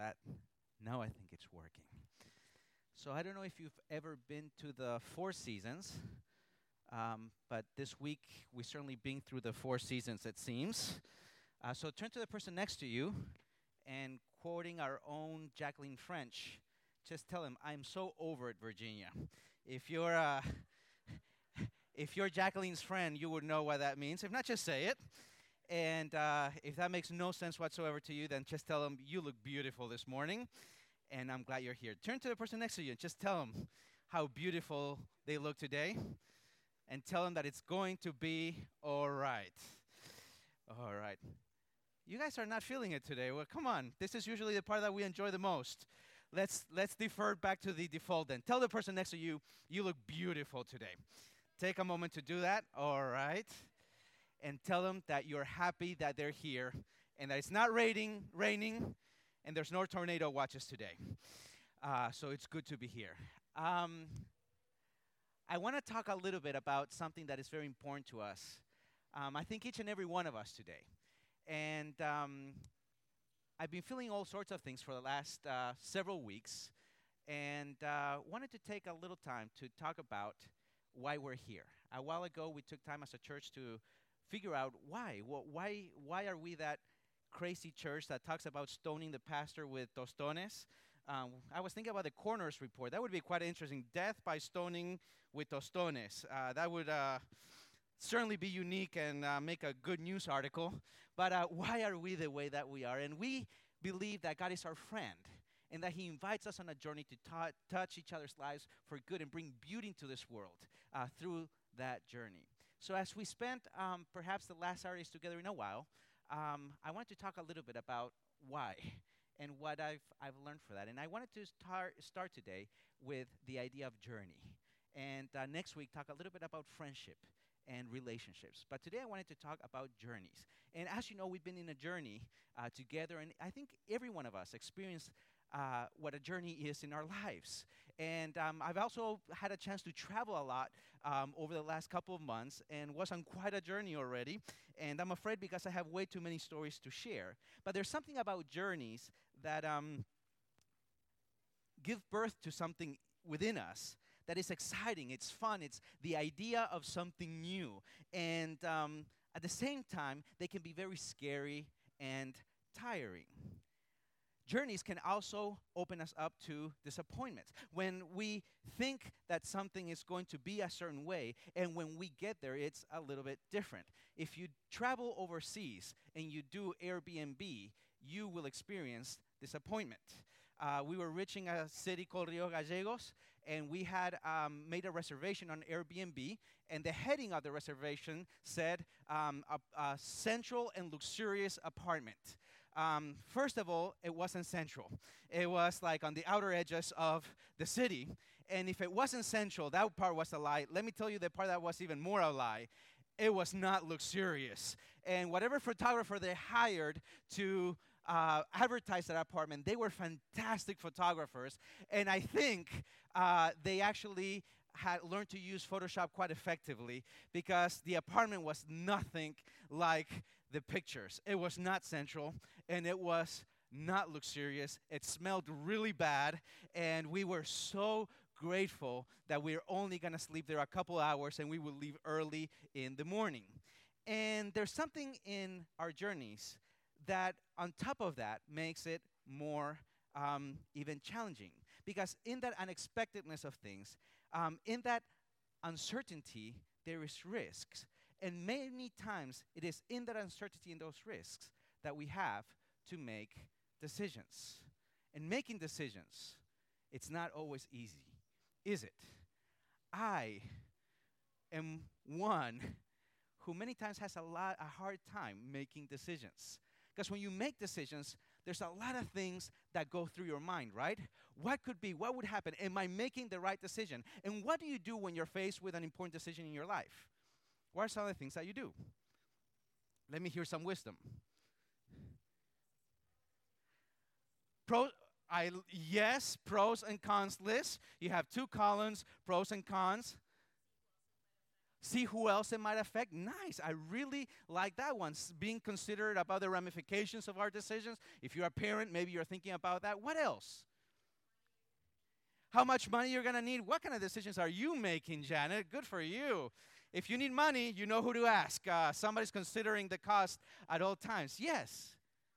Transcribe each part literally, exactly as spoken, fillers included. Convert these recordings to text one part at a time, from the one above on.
that? Now I think it's working. So I don't know if you've ever been to the Four Seasons, um, but this week we certainly been through the Four Seasons, it seems. Uh, so turn to the person next to you and quoting our own Jacqueline French, just tell him, "I'm so over it, Virginia." If you're uh, if you're Jacqueline's friend, you would know what that means. If not, just say it. And uh, if that makes no sense whatsoever to you, then just tell them, "You look beautiful this morning, and I'm glad you're here." Turn to the person next to you and just tell them how beautiful they look today, and tell them that it's going to be all right. All right. You guys are not feeling it today. Well, come on. This is usually the part that we enjoy the most. Let's let's defer back to the default then. Tell the person next to you, "You look beautiful today." Take a moment to do that. All right. And tell them that you're happy that they're here and that it's not raining, raining, and there's no tornado watches today. Uh, so it's good to be here. Um, I want to talk a little bit about something that is very important to us. Um, I think each and every one of us today. And um, I've been feeling all sorts of things for the last uh, several weeks, and uh, wanted to take a little time to talk about why we're here. A while ago, we took time as a church to figure out why. Well, why, why are we that crazy church that talks about stoning the pastor with tostones? Um, I was thinking about the coroner's report. That would be quite interesting. Death by stoning with tostones. Uh, that would uh, certainly be unique and uh, make a good news article. But uh, why are we the way that we are? And we believe that God is our friend and that he invites us on a journey to ta- touch each other's lives for good and bring beauty into this world uh, through that journey. So as we spent um, perhaps the last Saturdays together in a while, um, I want to talk a little bit about why and what I've, I've learned for that. And I wanted to start, start today with the idea of journey. And uh, next week, talk a little bit about friendship and relationships. But today I wanted to talk about journeys. And as you know, we've been in a journey uh, together, and I think every one of us experienced uh, what a journey is in our lives. And um, I've also had a chance to travel a lot um, over the last couple of months and was on quite a journey already. And I'm afraid because I have way too many stories to share. But there's something about journeys that um, give birth to something within us that is exciting, it's fun, it's the idea of something new. And um, at the same time, they can be very scary and tiring. Journeys can also open us up to disappointments. When we think that something is going to be a certain way, and when we get there, it's a little bit different. If you travel overseas and you do Airbnb, you will experience disappointment. Uh, we were reaching a city called Rio Gallegos, and we had um, made a reservation on Airbnb, and the heading of the reservation said um, a, a central and luxurious apartment. Um, first of all, it wasn't central. It was like on the outer edges of the city, and if it wasn't central, that part was a lie. Let me tell you the part that was even more a lie. It was not luxurious. And whatever photographer they hired to uh, advertise that apartment, they were fantastic photographers. And I think uh, they actually had learned to use Photoshop quite effectively because the apartment was nothing like the pictures. It was not central, and it was not luxurious. It smelled really bad, and we were so grateful that we we're only going to sleep there a couple hours and we would leave early in the morning. And there's something in our journeys that, on top of that, makes it more um, even challenging. Because in that unexpectedness of things, um, in that uncertainty, there is risks. And many times, it is in that uncertainty and those risks that we have to make decisions. And making decisions, it's not always easy, is it? I am one who many times has a lot a hard time making decisions. Because when you make decisions, there's a lot of things that go through your mind, right? What could be? What would happen? Am I making the right decision? And what do you do when you're faced with an important decision in your life? What are some of the things that you do? Let me hear some wisdom. Pro, I, yes, pros and cons list. You have two columns, pros and cons. See who else it might affect. Nice. I really like that one. S- Being considerate about the ramifications of our decisions. If you're a parent, maybe you're thinking about that. What else? How much money you're going to need? What kind of decisions are you making, Janet? Good for you. If you need money, you know who to ask. Uh, somebody's considering the cost at all times. Yes.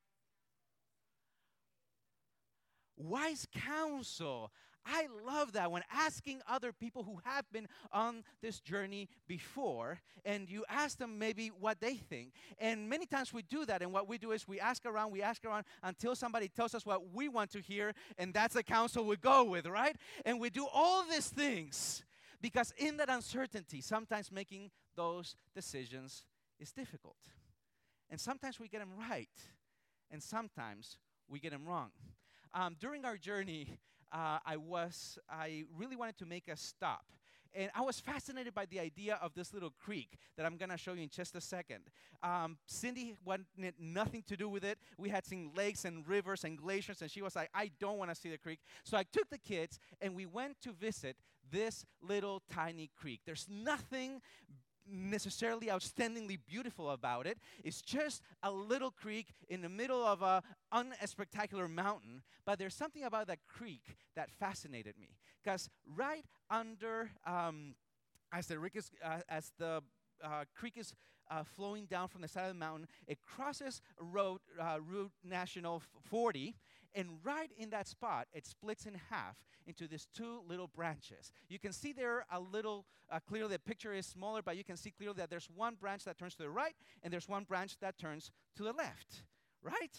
Wise counsel. I love that when asking other people who have been on this journey before, and you ask them maybe what they think. And many times we do that, and what we do is we ask around, we ask around until somebody tells us what we want to hear, and that's the counsel we go with, right? And we do all these things because in that uncertainty, sometimes making those decisions is difficult. And sometimes we get them right, and sometimes we get them wrong. Um, during our journey, uh, I was I really wanted to make a stop, and I was fascinated by the idea of this little creek that I'm gonna show you in just a second. Um, Cindy wanted nothing to do with it. We had seen lakes and rivers and glaciers, and she was like, "I don't want to see the creek." So I took the kids, and we went to visit this little tiny creek. There's nothing necessarily outstandingly beautiful about it. It's just a little creek in the middle of a unspectacular mountain, but there's something about that creek that fascinated me, because right under um, as the creek is, uh, as the uh, creek is uh, flowing down from the side of the mountain, it crosses road uh, Route National forty, and right in that spot, it splits in half into these two little branches. You can see there a little uh, clearly. The picture is smaller, but you can see clearly that there's one branch that turns to the right, and there's one branch that turns to the left, right?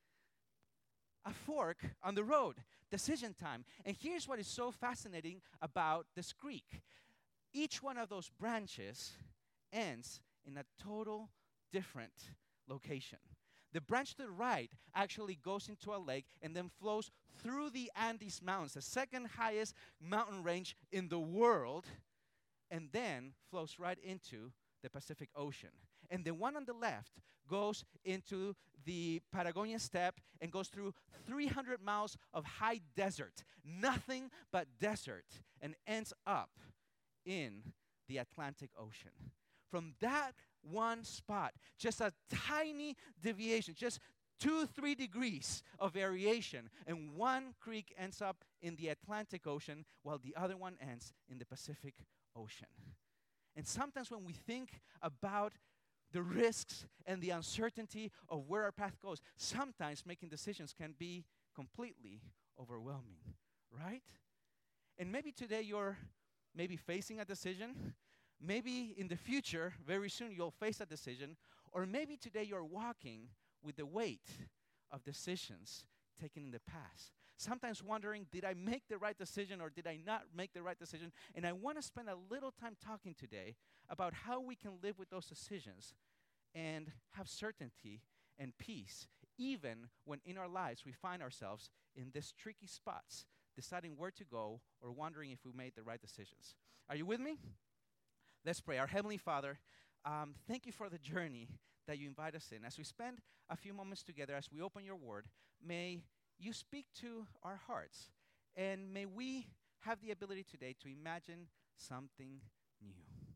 A fork on the road, decision time. And here's what is so fascinating about this creek. Each one of those branches ends in a total different location. The branch to the right actually goes into a lake and then flows through the Andes Mountains, the second highest mountain range in the world, and then flows right into the Pacific Ocean. And the one on the left goes into the Patagonia steppe and goes through three hundred miles of high desert, nothing but desert, and ends up in the Atlantic Ocean. From that one spot, just a tiny deviation, just two, three degrees of variation, and one creek ends up in the Atlantic Ocean while the other one ends in the Pacific Ocean. And sometimes when we think about the risks and the uncertainty of where our path goes, sometimes making decisions can be completely overwhelming, right? And maybe today you're maybe facing a decision. Maybe in the future, very soon, you'll face a decision. Or maybe today you're walking with the weight of decisions taken in the past. Sometimes wondering, did I make the right decision or did I not make the right decision? And I want to spend a little time talking today about how we can live with those decisions and have certainty and peace, even when in our lives we find ourselves in these tricky spots, deciding where to go or wondering if we made the right decisions. Are you with me? Let's pray. Our Heavenly Father, um, thank you for the journey that you invite us in. As we spend a few moments together, as we open your word, may you speak to our hearts, and may we have the ability today to imagine something new.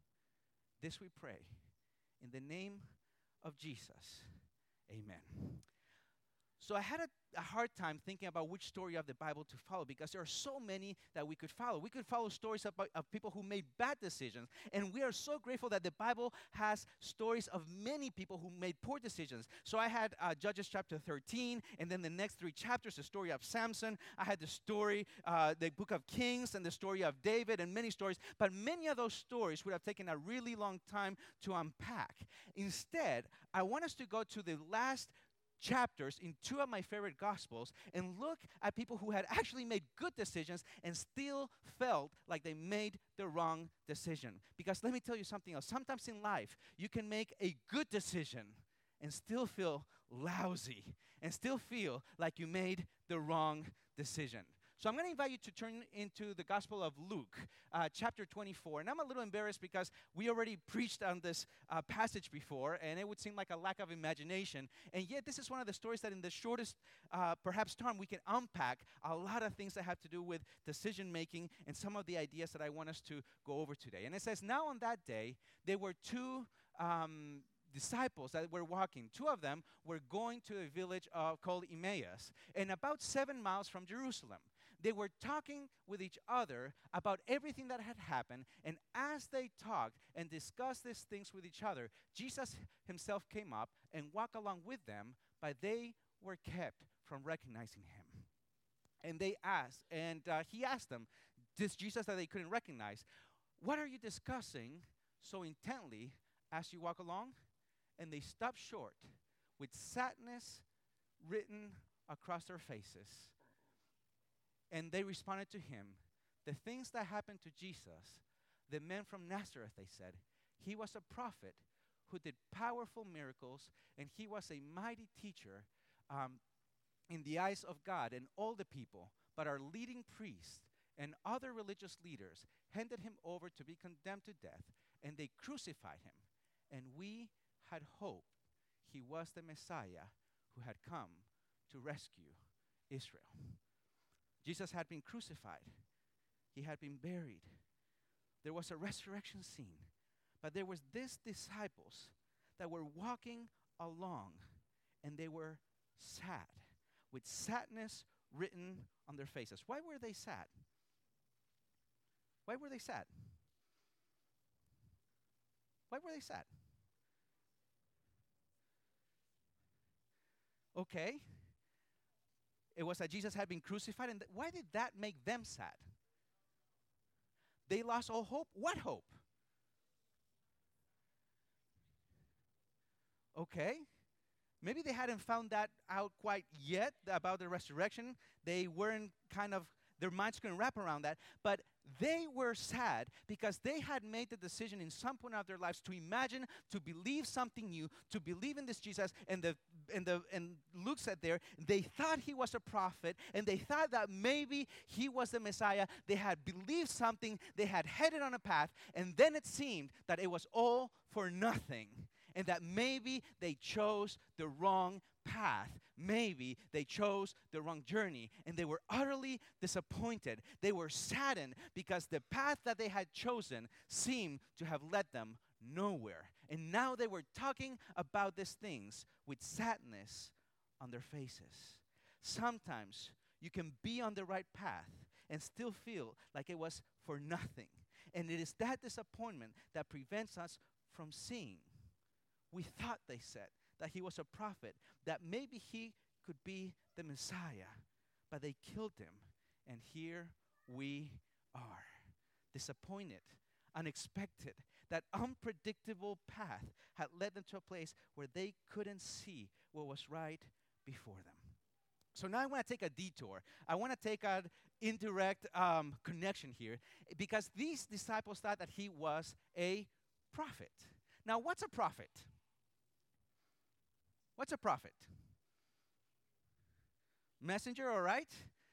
This we pray in the name of Jesus. Amen. So I had a, a hard time thinking about which story of the Bible to follow, because there are so many that we could follow. We could follow stories about, of people who made bad decisions, and we are so grateful that the Bible has stories of many people who made poor decisions. So I had uh, Judges chapter thirteen, and then the next three chapters, the story of Samson. I had the story, uh, the book of Kings, and the story of David, and many stories. But many of those stories would have taken a really long time to unpack. Instead, I want us to go to the last chapters in two of my favorite gospels and look at people who had actually made good decisions and still felt like they made the wrong decision. Because let me tell you something else. Sometimes in life, you can make a good decision and still feel lousy and still feel like you made the wrong decision. So I'm going to invite you to turn into the Gospel of Luke, uh, chapter twenty-four. And I'm a little embarrassed because we already preached on this uh, passage before, and it would seem like a lack of imagination. And yet this is one of the stories that in the shortest, uh, perhaps, time we can unpack a lot of things that have to do with decision-making and some of the ideas that I want us to go over today. And it says, now on that day, there were two um, disciples that were walking. Two of them were going to a village uh, called Emmaus, and about seven miles from Jerusalem. They were talking with each other about everything that had happened, and as they talked and discussed these things with each other, Jesus himself came up and walked along with them, but they were kept from recognizing him. And they asked, and uh, he asked them, this Jesus that they couldn't recognize, what are you discussing so intently as you walk along? And they stopped short with sadness written across their faces. And they responded to him, the things that happened to Jesus, the man from Nazareth, they said, he was a prophet who did powerful miracles, and he was a mighty teacher um, in the eyes of God and all the people. But our leading priests and other religious leaders handed him over to be condemned to death, and they crucified him. And we had hoped he was the Messiah who had come to rescue Israel. Jesus had been crucified. He had been buried. There was a resurrection scene. But there was these disciples that were walking along, and they were sad, with sadness written on their faces. Why were they sad? Why were they sad? Why were they sad? Okay. It was that Jesus had been crucified. And th- why did that make them sad? They lost all hope. What hope? Okay. Maybe they hadn't found that out quite yet about the resurrection. They weren't kind of, their minds couldn't wrap around that. But they were sad because they had made the decision in some point of their lives to imagine, to believe something new, to believe in this Jesus. And the and the and Luke said there, they thought he was a prophet, and they thought that maybe he was the Messiah. They had believed something, they had headed on a path, and then it seemed that it was all for nothing, and that maybe they chose the wrong path. Maybe they chose the wrong journey, and they were utterly disappointed. They were saddened because the path that they had chosen seemed to have led them nowhere. And now they were talking about these things with sadness on their faces. Sometimes you can be on the right path and still feel like it was for nothing. And it is that disappointment that prevents us from seeing. We thought, they said, that he was a prophet, that maybe he could be the Messiah, but they killed him. And here we are, disappointed, unexpected. That unpredictable path had led them to a place where they couldn't see what was right before them. So now I want to take a detour. I want to take an indirect um, connection here, because these disciples thought that he was a prophet. Now, what's a prophet? What's a prophet? Messenger, all right?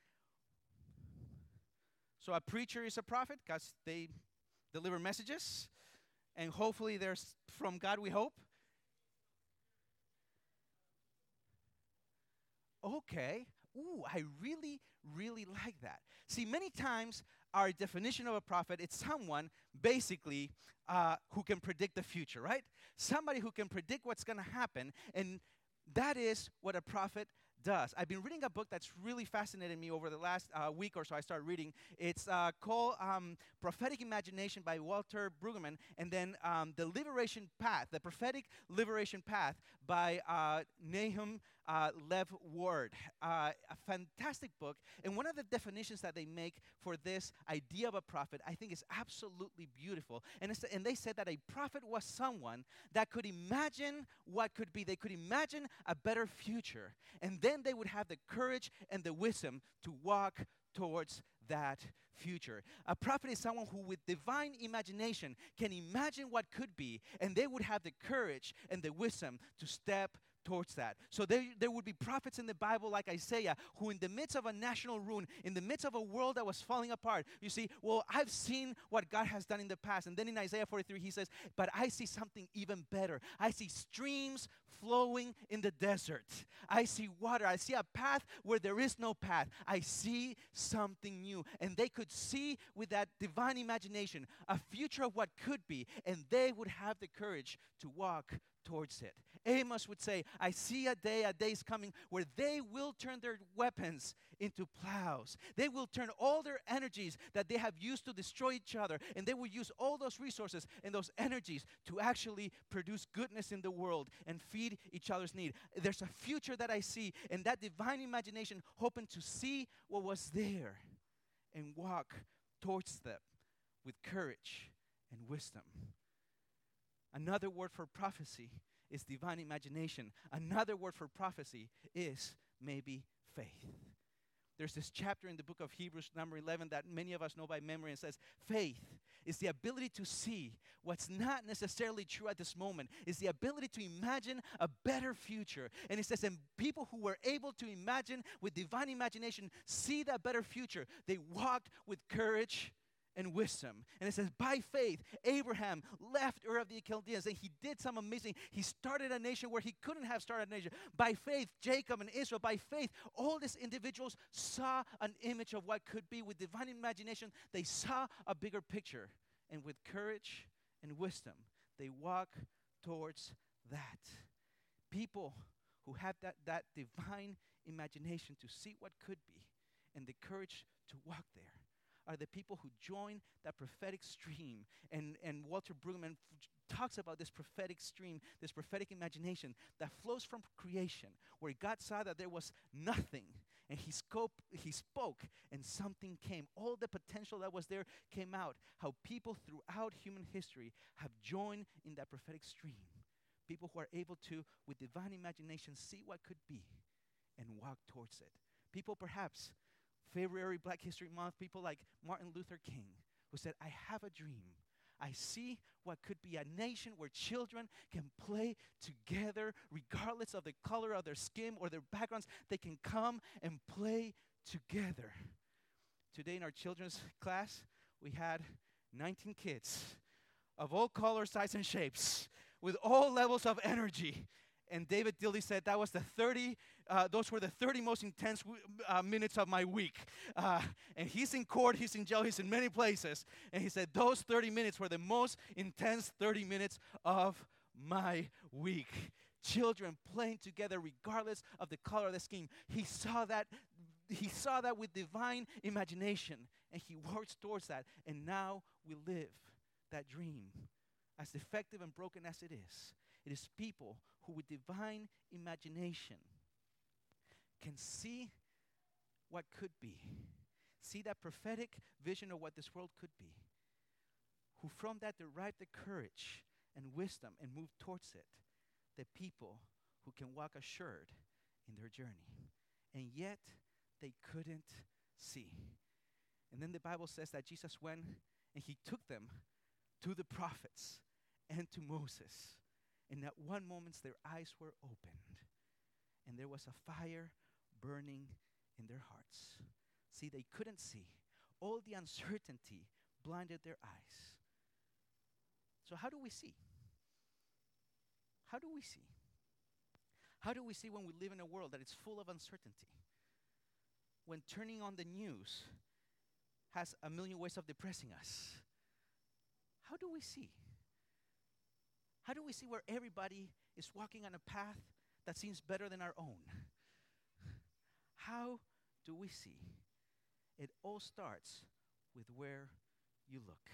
So a preacher is a prophet because they deliver messages, and hopefully they're s- from God, we hope. Okay. Ooh, I really, really like that. See, many times our definition of a prophet is someone basically uh, who can predict the future, right? Somebody who can predict what's going to happen, and that is what a prophet does. I've been reading a book that's really fascinated me over the last uh, week or so. I started reading. It's uh, called um, Prophetic Imagination by Walter Brueggemann, and then um, The Liberation Path, The Prophetic Liberation Path by uh, Nahum uh, Lev Ward. Uh, a fantastic book. And one of the definitions that they make for this idea of a prophet, I think, is absolutely beautiful. And, it's, and they said that a prophet was someone that could imagine what could be. They could imagine a better future. And then they would have the courage and the wisdom to walk towards that future. A prophet is someone who with divine imagination can imagine what could be, and they would have the courage and the wisdom to step towards that. So there, there would be prophets in the Bible like Isaiah who in the midst of a national ruin, in the midst of a world that was falling apart, you see, well, I've seen what God has done in the past. And then in Isaiah forty-three, he says, but I see something even better. I see streams flowing in the desert. I see water. I see a path where there is no path. I see something new. And they could see with that divine imagination a future of what could be, and they would have the courage to walk towards it. Amos would say, I see a day, a day is coming where they will turn their weapons into plows. They will turn all their energies that they have used to destroy each other, and they will use all those resources and those energies to actually produce goodness in the world and feed each other's need. There's a future that I see, and that divine imagination hoping to see what was there and walk towards them with courage and wisdom. Another word for prophecy is divine imagination. Another word for prophecy is maybe faith. There's this chapter in the book of Hebrews, number eleven, that many of us know by memory, and says, faith is the ability to see what's not necessarily true at this moment. It's the ability to imagine a better future. And it says, and people who were able to imagine with divine imagination, see that better future, they walked with courage and wisdom. And it says, by faith, Abraham left Ur of the Chaldeans, and he did some amazing. He started a nation where he couldn't have started a nation. By faith, Jacob and Israel, by faith, all these individuals saw an image of what could be. With divine imagination, they saw a bigger picture. And with courage and wisdom, they walk towards that. People who have that, that divine imagination to see what could be and the courage to walk there are the people who join that prophetic stream. And, and Walter Brueggemann f- talks about this prophetic stream, this prophetic imagination that flows from creation, where God saw that there was nothing, and he, scope, he spoke, and something came. All the potential that was there came out. How people throughout human history have joined in that prophetic stream. People who are able to, with divine imagination, see what could be and walk towards it. People perhaps February Black History Month, people like Martin Luther King, who said, I have a dream. I see what could be a nation where children can play together regardless of the color of their skin or their backgrounds. They can come and play together. Today in our children's class, we had nineteen kids of all colors, sizes, and shapes with all levels of energy. And David Dilly said that was the thirty, uh, those were the thirty most intense w- uh, minutes of my week. Uh, and he's in court, he's in jail, he's in many places. And he said those thirty minutes were the most intense thirty minutes of my week. Children playing together regardless of the color of the skin. He saw that, he saw that with divine imagination, and he works towards that. And now we live that dream, as effective and broken as it is. It is people who with divine imagination can see what could be, see that prophetic vision of what this world could be, who from that derive the courage and wisdom and move towards it, the people who can walk assured in their journey. And yet they couldn't see. And then the Bible says that Jesus went and he took them to the prophets and to Moses. And at one moment, their eyes were opened, and there was a fire burning in their hearts. See, they couldn't see. All the uncertainty blinded their eyes. So how do we see? How do we see? How do we see when we live in a world that is full of uncertainty? When turning on the news has a million ways of depressing us. How do we see? How do we see where everybody is walking on a path that seems better than our own? How do we see? It all starts with where you look.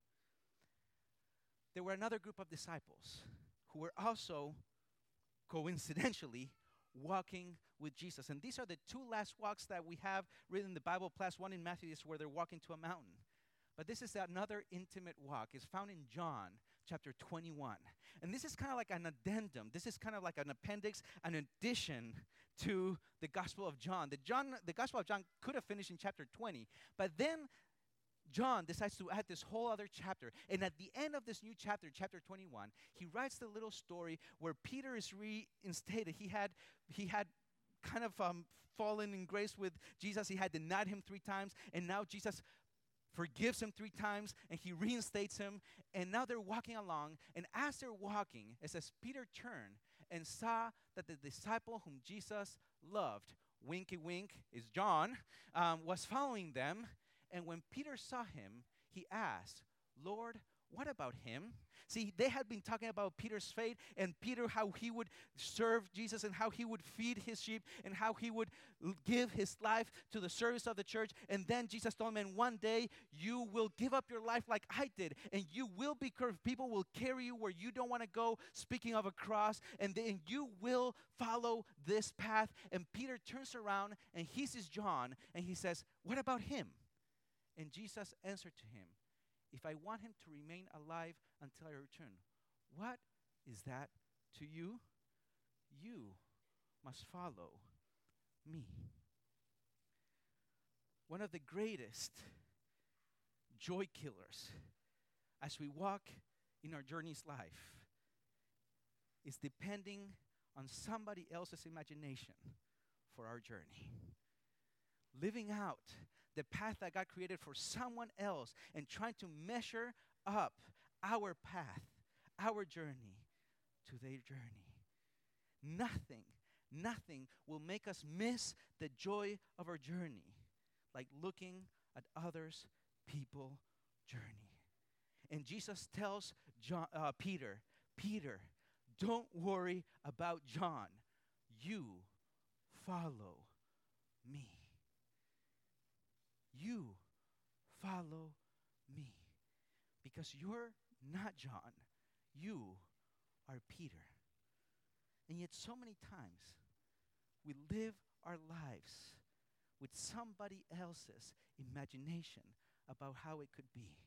There were another group of disciples who were also coincidentally walking with Jesus. And these are the two last walks that we have written in the Bible, plus one in Matthew is where they're walking to a mountain. But this is another intimate walk. It's found in John chapter twenty-one. And this is kind of like an addendum. This is kind of like an appendix, an addition to the Gospel of John. The, John. the Gospel of John could have finished in chapter twenty. But then John decides to add this whole other chapter. And at the end of this new chapter, chapter twenty-one, he writes the little story where Peter is reinstated. He had, he had kind of um, fallen in grace with Jesus. He had denied him three times. And now Jesus forgives him three times, and he reinstates him. And now they're walking along. And as they're walking, it says, Peter turned and saw that the disciple whom Jesus loved, winky wink, is John, um, was following them. And when Peter saw him, he asked, Lord, what about him? See, they had been talking about Peter's faith and Peter, how he would serve Jesus and how he would feed his sheep and how he would l- give his life to the service of the church. And then Jesus told him, and one day you will give up your life like I did, and you will be cursed. People will carry you where you don't want to go, speaking of a cross, and then you will follow this path. And Peter turns around and he sees John and he says, what about him? And Jesus answered to him, if I want him to remain alive until I return, what is that to you? You must follow me. One of the greatest joy killers as we walk in our journey's life is depending on somebody else's imagination for our journey. Living out the path that God created for someone else and trying to measure up our path, our journey to their journey. Nothing, nothing will make us miss the joy of our journey like looking at others' people journey. And Jesus tells John, uh, Peter, Peter, don't worry about John. You follow me. You follow me. Because you're not John. You are Peter. And yet so many times we live our lives with somebody else's imagination about how it could be.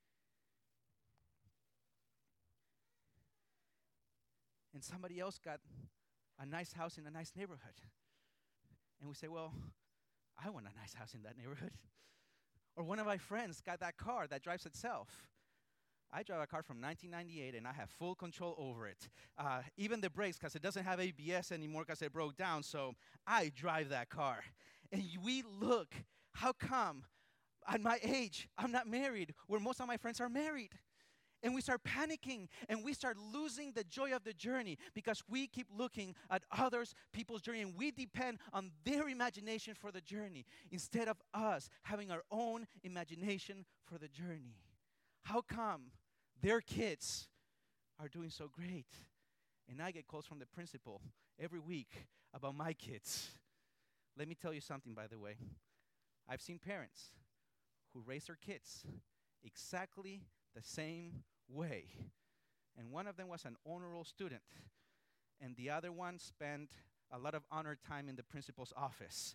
And somebody else got a nice house in a nice neighborhood. And we say, well, I want a nice house in that neighborhood. Or one of my friends got that car that drives itself. I drive a car from nineteen ninety-eight, and I have full control over it. Uh, even the brakes, because it doesn't have A B S anymore because it broke down, so I drive that car. And we look, how come at my age I'm not married where most of my friends are married? And we start panicking, and we start losing the joy of the journey because we keep looking at others, people's journey, and we depend on their imagination for the journey instead of us having our own imagination for the journey. How come their kids are doing so great? And I get calls from the principal every week about my kids. Let me tell you something, by the way. I've seen parents who raise their kids exactly the same way. And one of them was an honor roll student, and the other one spent a lot of honor time in the principal's office.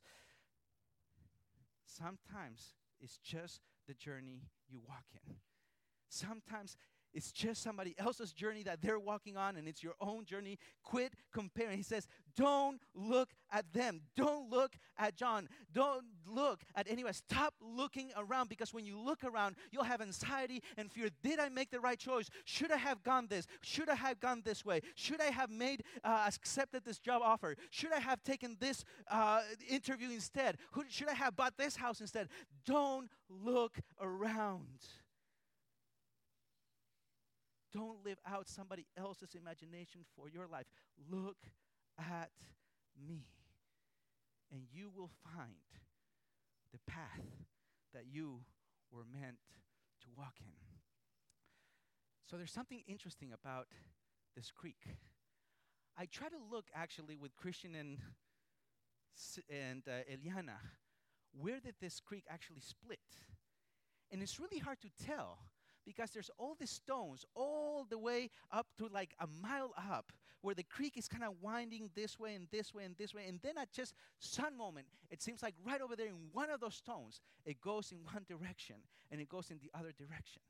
Sometimes it's just the journey you walk in. Sometimes it's just somebody else's journey that they're walking on, and it's your own journey. Quit comparing. He says, don't look at them. Don't look at John. Don't look at anyone. Stop looking around, because when you look around, you'll have anxiety and fear. Did I make the right choice? Should I have gone this? Should I have gone this way? Should I have made, uh, accepted this job offer? Should I have taken this uh, interview instead? Who, should I have bought this house instead? Don't look around. Don't live out somebody else's imagination for your life. Look at me, and you will find the path that you were meant to walk in. So there's something interesting about this creek. I try to look actually with Christian and, and uh, Eliana, where did this creek actually split? And it's really hard to tell, because there's all these stones all the way up to like a mile up, where the creek is kind of winding this way and this way and this way. And then at just some moment, it seems like right over there in one of those stones, it goes in one direction and it goes in the other direction.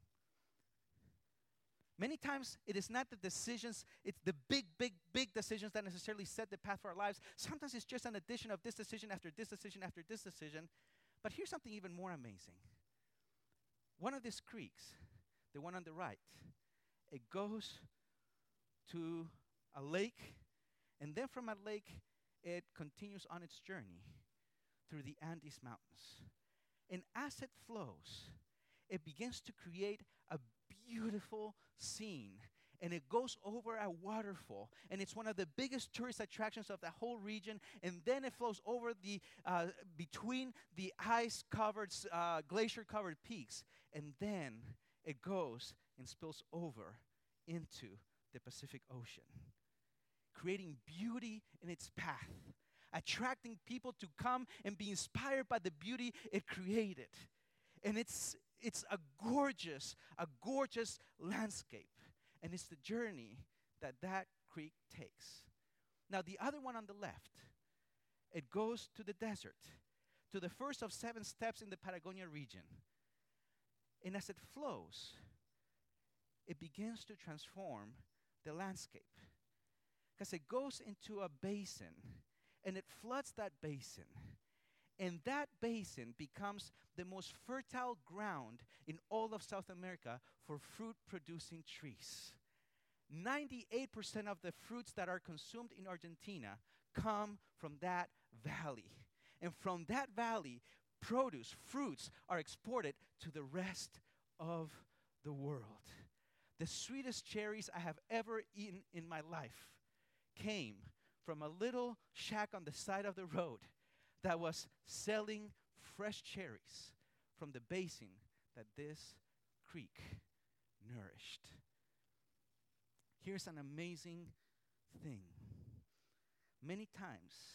Many times, it is not the decisions, it's the big, big, big decisions that necessarily set the path for our lives. Sometimes it's just an addition of this decision after this decision after this decision. But here's something even more amazing. One of these creeks, the one on the right, it goes to a lake, and then from a lake, it continues on its journey through the Andes Mountains. And as it flows, it begins to create a beautiful scene. And it goes over a waterfall. And it's one of the biggest tourist attractions of the whole region. And then it flows over the, uh, between the ice-covered, uh, glacier-covered peaks. And then it goes and spills over into the Pacific Ocean, creating beauty in its path, attracting people to come and be inspired by the beauty it created. And it's it's a gorgeous, a gorgeous landscape. And it's the journey that that creek takes. Now, the other one on the left, it goes to the desert, to the first of seven steps in the Patagonia region. And as it flows, it begins to transform the landscape, because it goes into a basin, and it floods that basin. And that basin becomes the most fertile ground in all of South America for fruit-producing trees. ninety-eight percent of the fruits that are consumed in Argentina come from that valley. And from that valley, produce, fruits, are exported to the rest of the world. The sweetest cherries I have ever eaten in my life came from a little shack on the side of the road that was selling fresh cherries from the basin that this creek nourished. Here's an amazing thing. Many times,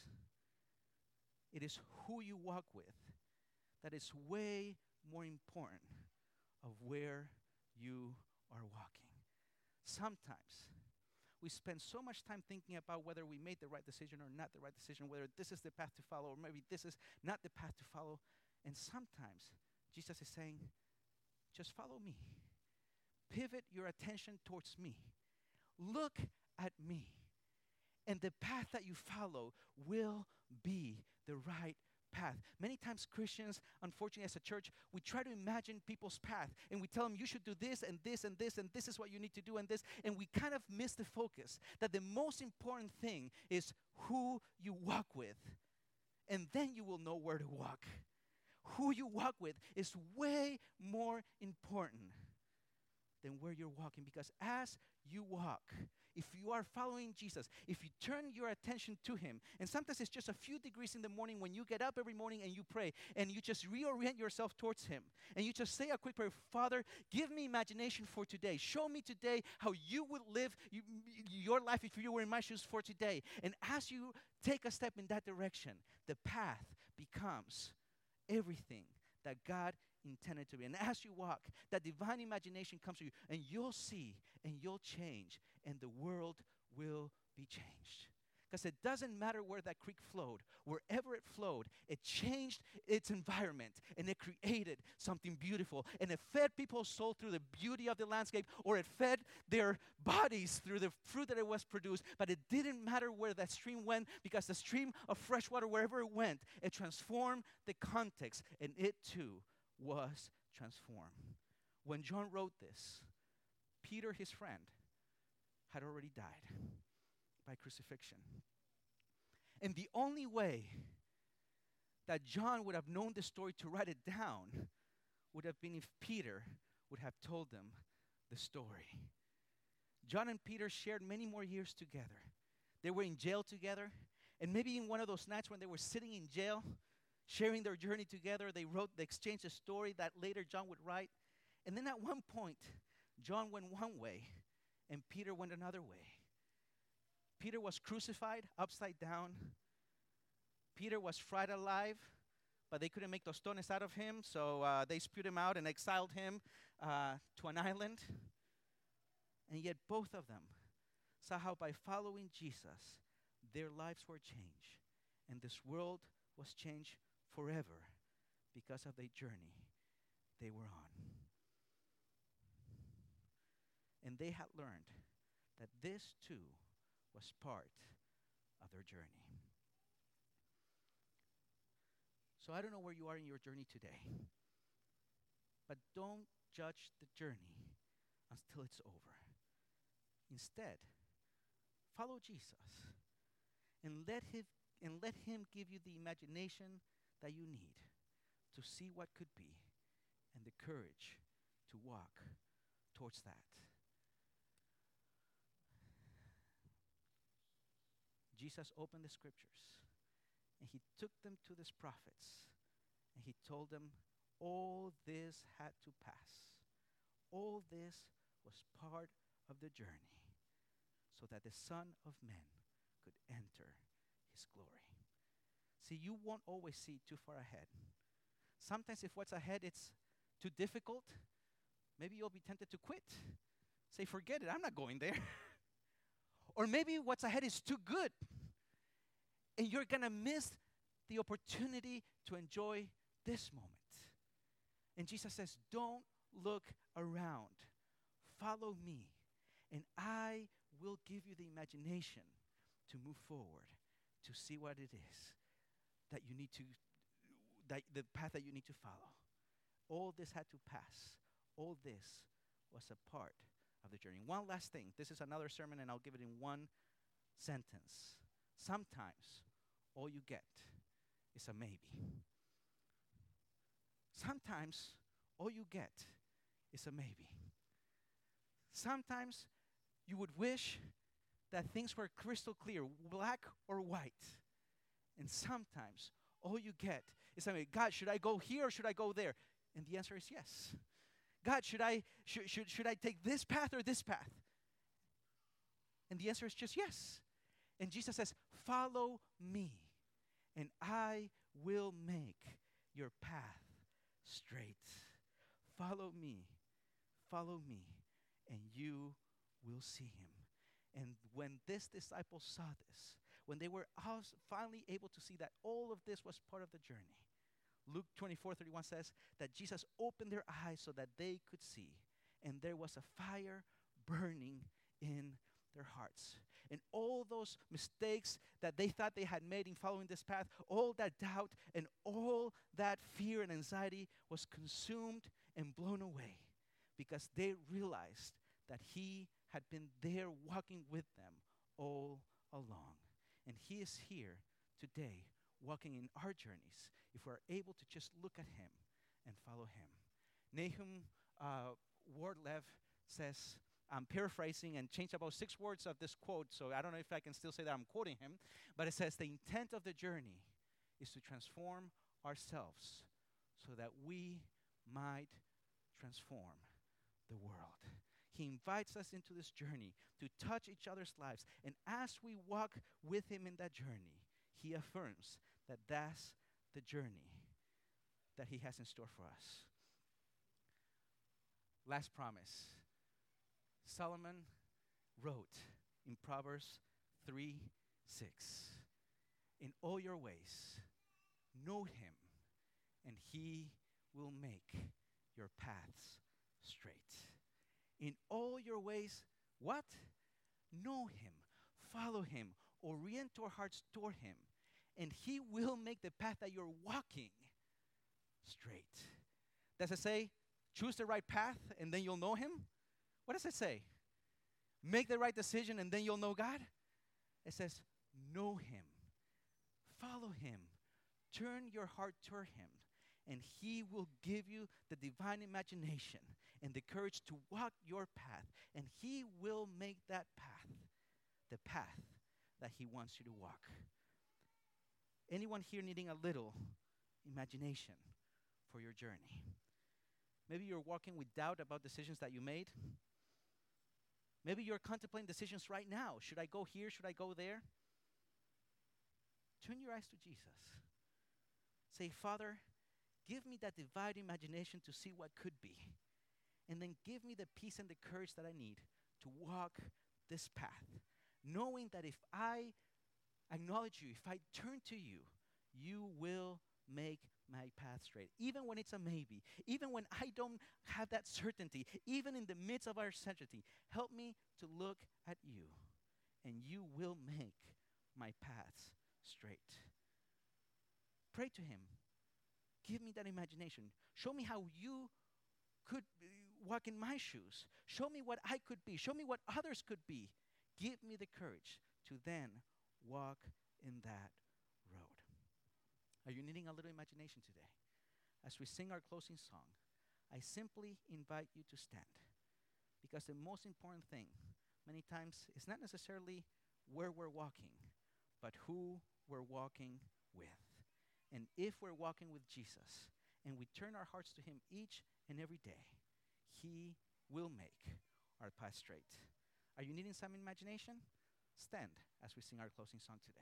it is who you walk with that is way more important of where you are walking. Sometimes, we spend so much time thinking about whether we made the right decision or not the right decision, whether this is the path to follow or maybe this is not the path to follow. And sometimes Jesus is saying, just follow me. Pivot your attention towards me. Look at me. And the path that you follow will be the right path. Many times Christians, unfortunately as a church, we try to imagine people's path and we tell them you should do this and this and this and this is what you need to do and this, and we kind of miss the focus that the most important thing is who you walk with, and then you will know where to walk. Who you walk with is way more important than where you're walking, because as you walk, if you are following Jesus, if you turn your attention to him, and sometimes it's just a few degrees in the morning when you get up every morning and you pray, and you just reorient yourself towards him, and you just say a quick prayer, Father, give me imagination for today. Show me today how you would live you, your life if you were in my shoes for today. And as you take a step in that direction, the path becomes everything that God intended to be. And as you walk, that divine imagination comes to you, and you'll see, and you'll change, and the world will be changed. Because it doesn't matter where that creek flowed. Wherever it flowed, it changed its environment, and it created something beautiful. And it fed people's soul through the beauty of the landscape, or it fed their bodies through the fruit that it was produced. But it didn't matter where that stream went, because the stream of fresh water, wherever it went, it transformed the context, and it too was transformed. When John wrote this, Peter, his friend, had already died by crucifixion. And the only way that John would have known the story to write it down would have been if Peter would have told them the story. John and Peter shared many more years together. They were in jail together, and maybe in one of those nights when they were sitting in jail, sharing their journey together, they wrote, they exchanged a story that later John would write. And then at one point, John went one way, and Peter went another way. Peter was crucified upside down. Peter was fried alive, but they couldn't make tostones out of him, so uh, they spewed him out and exiled him uh, to an island. And yet both of them saw how by following Jesus, their lives were changed, and this world was changed forever because of the journey they were on. And they had learned that this too was part of their journey. So I don't know where you are in your journey today. But don't judge the journey until it's over. Instead, follow Jesus and let him and let him give you the imagination that you need to see what could be and the courage to walk towards that. Jesus opened the scriptures and he took them to these prophets and he told them all this had to pass. All this was part of the journey so that the Son of Man could enter his glory. See, you won't always see too far ahead. Sometimes if what's ahead it's too difficult, maybe you'll be tempted to quit. Say, forget it, I'm not going there. Or maybe what's ahead is too good, and you're going to miss the opportunity to enjoy this moment. And Jesus says, don't look around. Follow me, and I will give you the imagination to move forward, to see what it is that you need to, that the path that you need to follow. All this had to pass. All this was a part of the journey. One last thing. This is another sermon, and I'll give it in one sentence. Sometimes all you get is a maybe. Sometimes all you get is a maybe. Sometimes you would wish that things were crystal clear, black or white. And sometimes all you get is, I mean, God, should I go here or should I go there? And the answer is yes. God, should I should, should, should I take this path or this path? And the answer is just yes. And Jesus says, follow me, and I will make your path straight. Follow me, follow me, and you will see him. And when this disciples saw this, when they were finally able to see that all of this was part of the journey, Luke twenty-four thirty-one says that Jesus opened their eyes so that they could see, and there was a fire burning in their hearts. And all those mistakes that they thought they had made in following this path, all that doubt and all that fear and anxiety was consumed and blown away because they realized that he had been there walking with them all along. And he is here today walking in our journeys if we're able to just look at him and follow him. Nahum uh, Wardlev says, I'm paraphrasing and changed about six words of this quote, so I don't know if I can still say that I'm quoting him, but it says, the intent of the journey is to transform ourselves so that we might transform the world. He invites us into this journey to touch each other's lives, and as we walk with him in that journey, he affirms that that's the journey that he has in store for us. Last promise. Solomon wrote in Proverbs three six, in all your ways, know him, and he will make your paths straight. In all your ways, what? Know him, follow him, orient our hearts toward him, and he will make the path that you're walking straight. Does it say, choose the right path and then you'll know him? What does it say? Make the right decision and then you'll know God? It says, know him, follow him, turn your heart toward him, and he will give you the divine imagination and the courage to walk your path, and he will make that path the path that he wants you to walk. Anyone here needing a little imagination for your journey? Maybe you're walking with doubt about decisions that you made. Maybe you're contemplating decisions right now. Should I go here? Should I go there? Turn your eyes to Jesus. Say, Father, give me that divine imagination to see what could be. And then give me the peace and the courage that I need to walk this path, knowing that if I acknowledge you, if I turn to you, you will make my path straight. Even when it's a maybe, even when I don't have that certainty, even in the midst of our uncertainty, help me to look at you, and you will make my paths straight. Pray to him. Give me that imagination. Show me how you could walk in my shoes. Show me what I could be. Show me what others could be. Give me the courage to then walk in that road. Are you needing a little imagination today? As we sing our closing song, I simply invite you to stand. Because the most important thing, many times, is not necessarily where we're walking, but who we're walking with. And if we're walking with Jesus, and we turn our hearts to him each and every day, he will make our path straight. Are you needing some imagination? Stand as we sing our closing song today.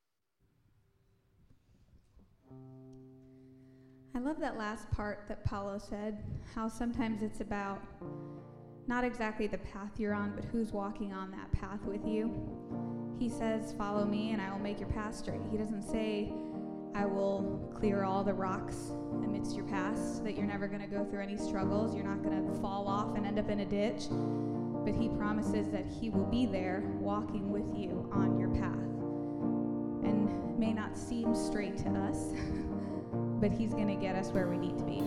I love that last part that Paulo said, how sometimes it's about not exactly the path you're on, but who's walking on that path with you. He says, follow me and I will make your path straight. He doesn't say, I will clear all the rocks amidst your path so that you're never going to go through any struggles. You're not going to fall off and end up in a ditch. But he promises that he will be there walking with you on your path. And it may not seem straight to us, but he's going to get us where we need to be.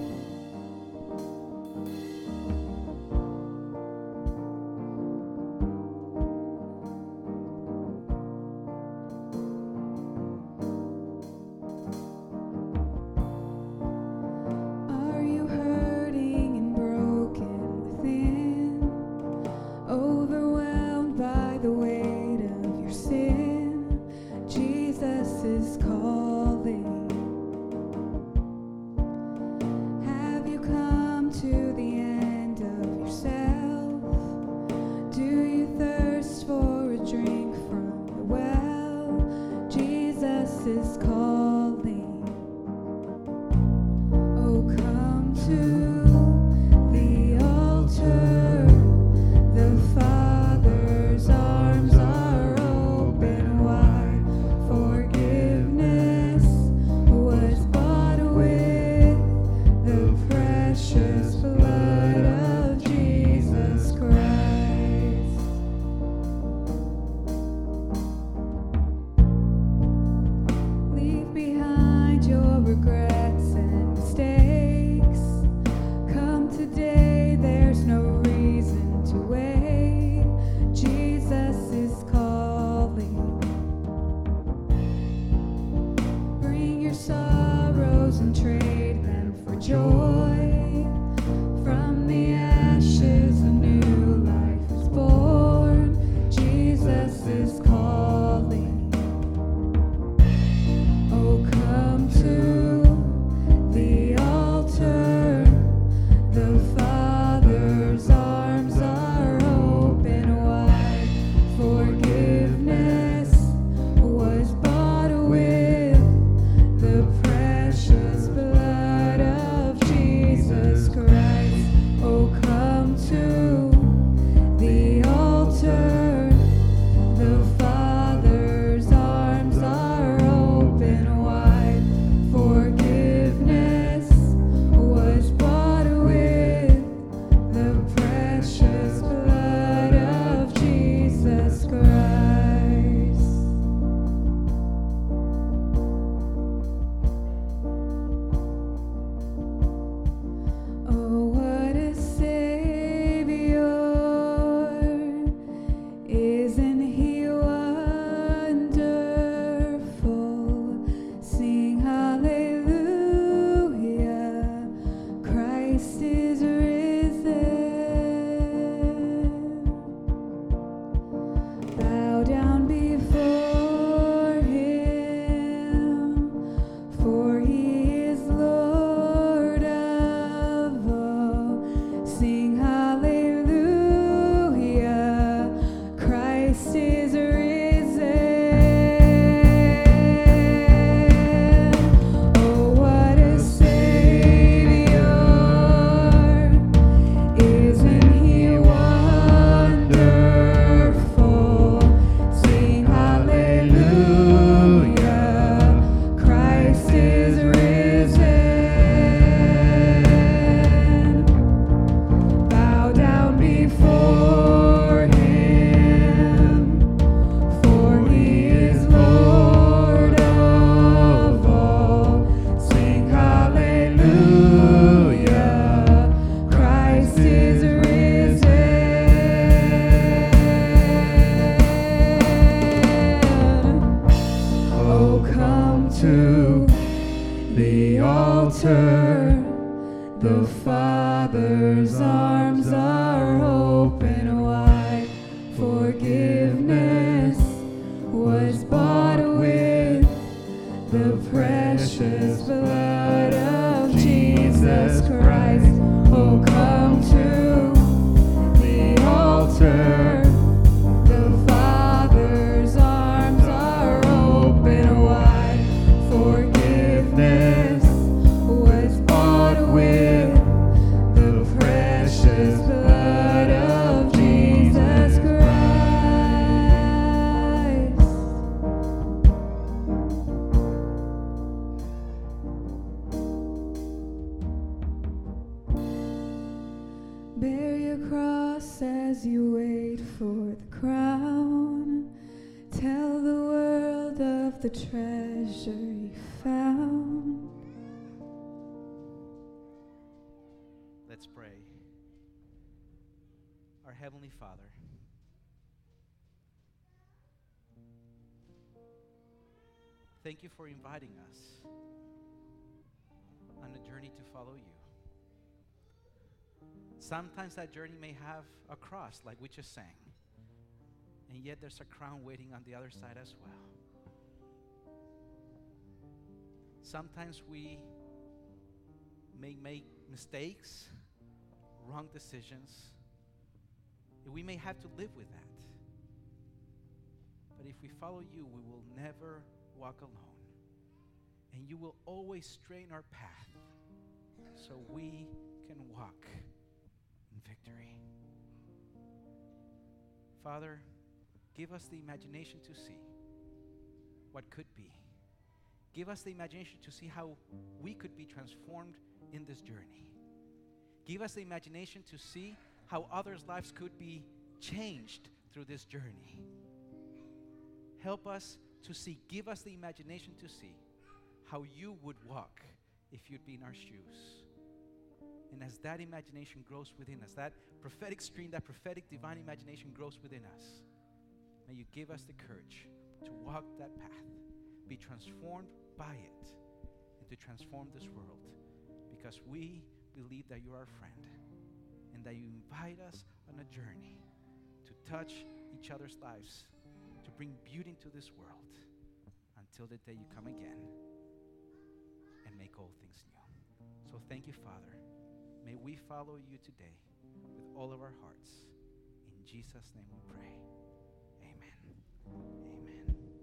altar, the Father's arms are open wide. Forgiveness was bought with the precious blood of Jesus Christ. Oh, come to the altar. The Father's arms are open wide. Forgiveness was bought with the precious blood of Jesus Christ. Bear your cross as you wait for the crown. Tell the world of the treasure you found. Let's pray. Our Heavenly Father, thank you for inviting us on a journey to follow you. Sometimes that journey may have a cross, like we just sang, and yet there's a crown waiting on the other side as well. Sometimes we may make mistakes, wrong decisions, and we may have to live with that. But if we follow you, we will never walk alone, and you will always straighten our path so we can walk in victory. Father, give us the imagination to see what could be. Give us the imagination to see how we could be transformed in this journey. Give us the imagination to see how others' lives could be changed through this journey. Help us to see, give us the imagination to see how you would walk if you'd be in our shoes. And as that imagination grows within us, that prophetic stream, that prophetic divine imagination grows within us, may you give us the courage to walk that path, be transformed by it, and to transform this world, because we believe that you are our friend and that you invite us on a journey to touch each other's lives, to bring beauty into this world until the day you come again and make all things new. So thank you, Father. May we follow you today with all of our hearts. In Jesus' name we pray. Amen. Amen.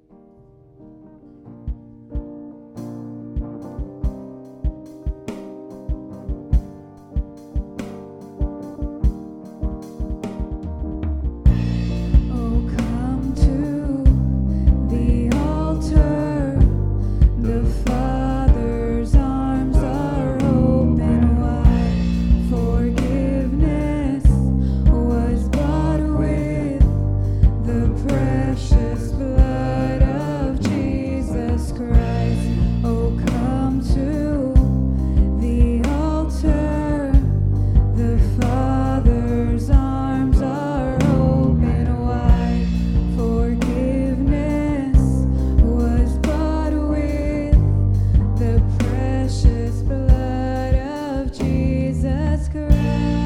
Oh, come to the altar. The Father's arms are open wide. Forgiveness was bought with the precious blood of Jesus Christ. Oh, come to the altar. The Father's arms are open wide. Forgiveness was bought with the precious blood of Jesus Christ.